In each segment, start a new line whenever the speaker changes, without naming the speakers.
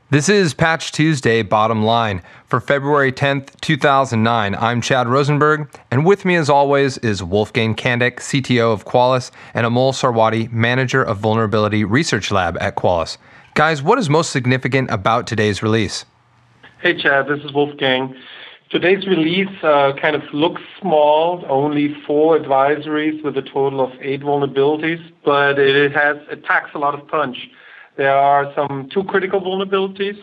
This is Patch Tuesday Bottom Line for February 10th, 2009. I'm Chad Rosenberg, and with me as always is Wolfgang Kandick, CTO of Qualys, and Amol Sarwati, Manager of Vulnerability Research Lab at Qualys. Guys, what is most significant about today's release?
Hey Chad, this is Wolfgang. Today's release kind of looks small, only 4 advisories with a total of 8 vulnerabilities, but it packs a lot of punch. There are two critical vulnerabilities.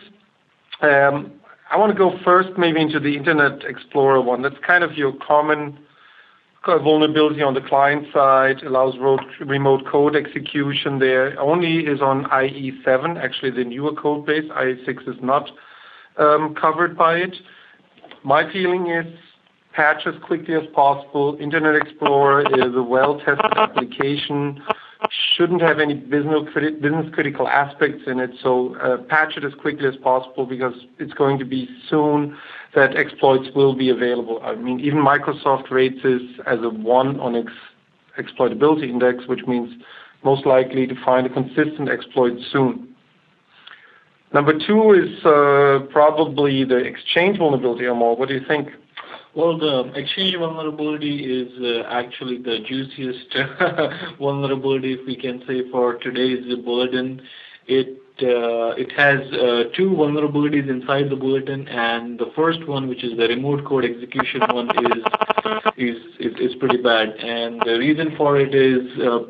I want to go first maybe into the Internet Explorer one. That's kind of your common vulnerability on the client side, allows remote code execution there. Only is on IE7, actually the newer code base. IE6 is not covered by it. My feeling is patch as quickly as possible. Internet Explorer is a well-tested application, shouldn't have any business critical aspects in it, so patch it as quickly as possible because it's going to be soon that exploits will be available. I mean, even Microsoft rates this as a 1 on its exploitability index, which means most likely to find a consistent exploit soon. Number 2 is probably the Exchange vulnerability, Amol. What do you think?
Well, the Exchange vulnerability is actually the juiciest vulnerability, if we can say, for today's bulletin. It has 2 vulnerabilities inside the bulletin, and the first one, which is the remote code execution one, is pretty bad. And the reason for it is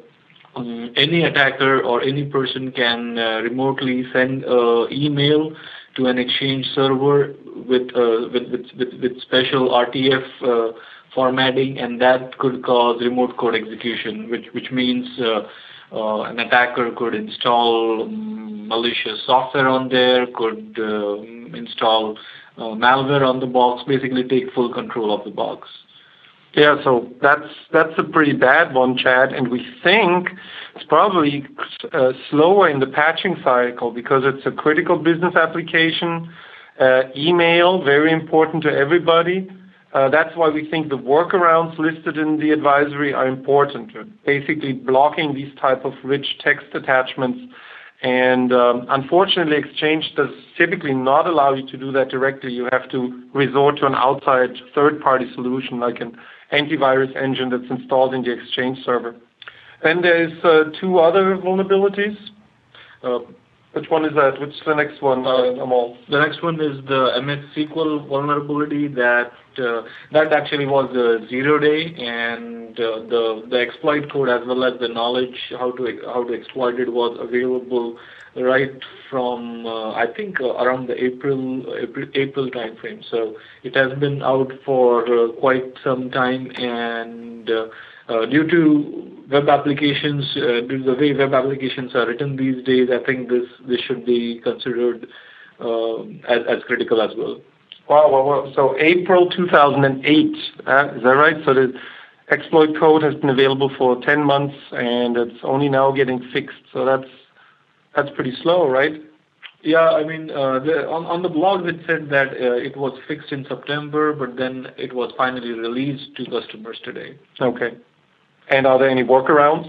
any attacker or any person can remotely send an email to an Exchange server with special RTF formatting, and that could cause remote code execution, which means an attacker could install malicious software on there, could install malware on the box, basically take full control of the box.
Yeah, so that's a pretty bad one, Chad, and we think it's probably slower in the patching cycle because it's a critical business application. Email, very important to everybody. That's why we think the workarounds listed in the advisory are important, basically blocking these type of rich text attachments. And unfortunately, Exchange does typically not allow you to do that directly. You have to resort to an outside third-party solution like an antivirus engine that's installed in the Exchange server. Then there's 2 other vulnerabilities. Which one is that? Which is the next one, Amol?
The next one is the MS SQL vulnerability that actually was a 0-day, and the exploit code as well as the knowledge how to exploit it was available right from I think around the April time frame. So it has been out for quite some time, and due to web applications, due to the way web applications are written these days, I think this should be considered as critical as well.
Wow. So April 2008, is that right? So the exploit code has been available for 10 months, and it's only now getting fixed. So that's pretty slow, right?
Yeah, I mean, on the blog it said that it was fixed in September, but then it was finally released to customers today.
Okay. And are there any workarounds?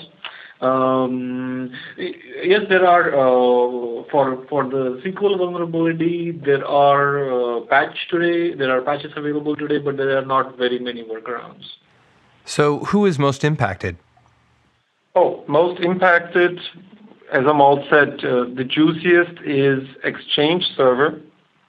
Yes, there are. For the SQL vulnerability, there are patches available today, but there are not very many workarounds.
So who is most impacted?
Most impacted, as Amol said, the juiciest is Exchange server.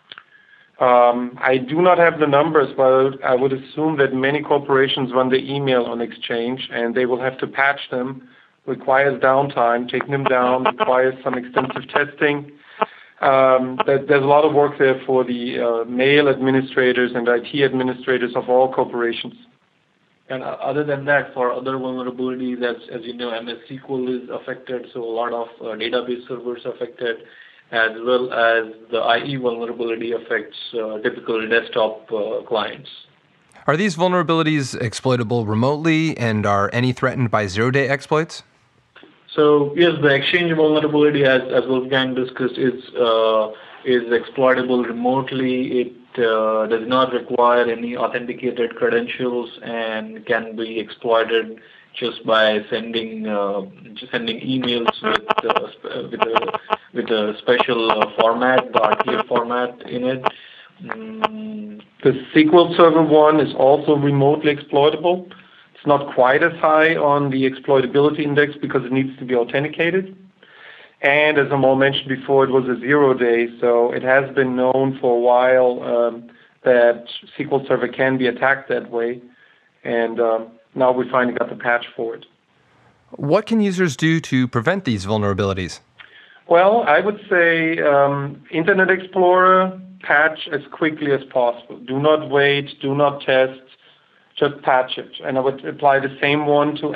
I do not have the numbers, but I would assume that many corporations run the email on Exchange, and they will have to patch them. Requires downtime. Taking them down requires some extensive testing. There's a lot of work there for the mail administrators and IT administrators of all corporations.
And other than that, for other vulnerabilities, as you know, MS SQL is affected, so a lot of database servers affected, as well as the IE vulnerability affects typical desktop clients.
Are these vulnerabilities exploitable remotely, and are any threatened by 0-day exploits?
So yes, the Exchange vulnerability, as Wolfgang discussed, is exploitable remotely. It does not require any authenticated credentials and can be exploited just by sending emails with a special format, the RTF format in it.
The SQL Server one is also remotely exploitable. It's not quite as high on the exploitability index because it needs to be authenticated. And as Amol mentioned before, it was a 0-day, so it has been known for a while that SQL Server can be attacked that way. And now we finally got the patch for it.
What can users do to prevent these vulnerabilities?
Well, I would say Internet Explorer, patch as quickly as possible. Do not wait, do not test, just patch it. And I would apply the same one to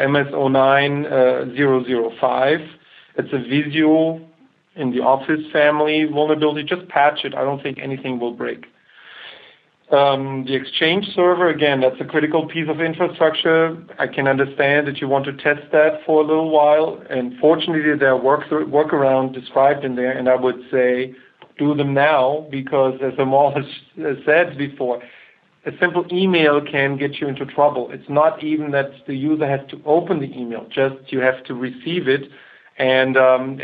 MS09 005. It's a Visio in the Office family vulnerability. Just patch it. I don't think anything will break. The Exchange server, again, that's a critical piece of infrastructure. I can understand that you want to test that for a little while. And fortunately, there are workarounds described in there. And I would say do them now because, as Amol has said before, a simple email can get you into trouble. It's not even that the user has to open the email, just you have to receive it. And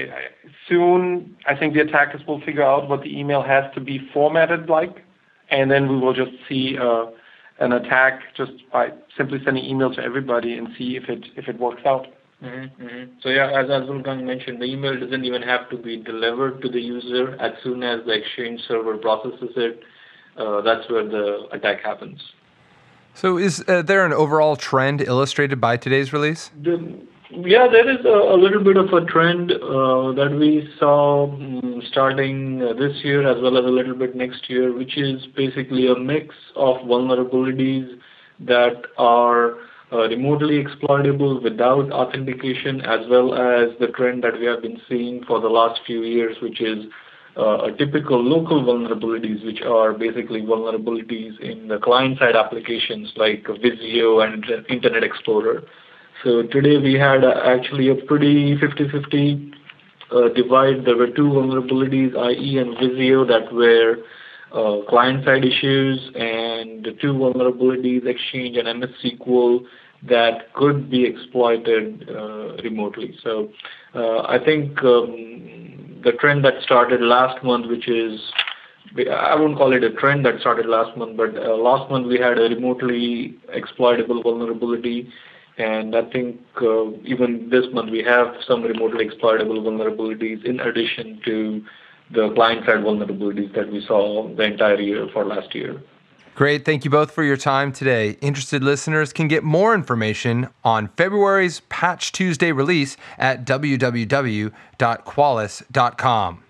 soon, I think the attackers will figure out what the email has to be formatted like, and then we will just see an attack just by simply sending email to everybody and see if it works out.
So yeah, as Wolfgang mentioned, the email doesn't even have to be delivered to the user. As soon as the Exchange server processes it, that's where the attack happens.
So is there an overall trend illustrated by today's release?
Yeah, there is a little bit of a trend that we saw starting this year as well as a little bit next year, which is basically a mix of vulnerabilities that are remotely exploitable without authentication, as well as the trend that we have been seeing for the last few years, which is a typical local vulnerabilities, which are basically vulnerabilities in the client-side applications like Visio and Internet Explorer. So today we had actually a pretty 50-50 divide. There were two vulnerabilities, IE and Visio, that were client-side issues, and the two vulnerabilities, Exchange and MS SQL, that could be exploited remotely. So I think the trend that started last month, which is, I wouldn't call it a trend that started last month, but last month we had a remotely exploitable vulnerability. And I think even this month we have some remotely exploitable vulnerabilities in addition to the client-side vulnerabilities that we saw the entire year for last year.
Great. Thank you both for your time today. Interested listeners can get more information on February's Patch Tuesday release at www.qualys.com.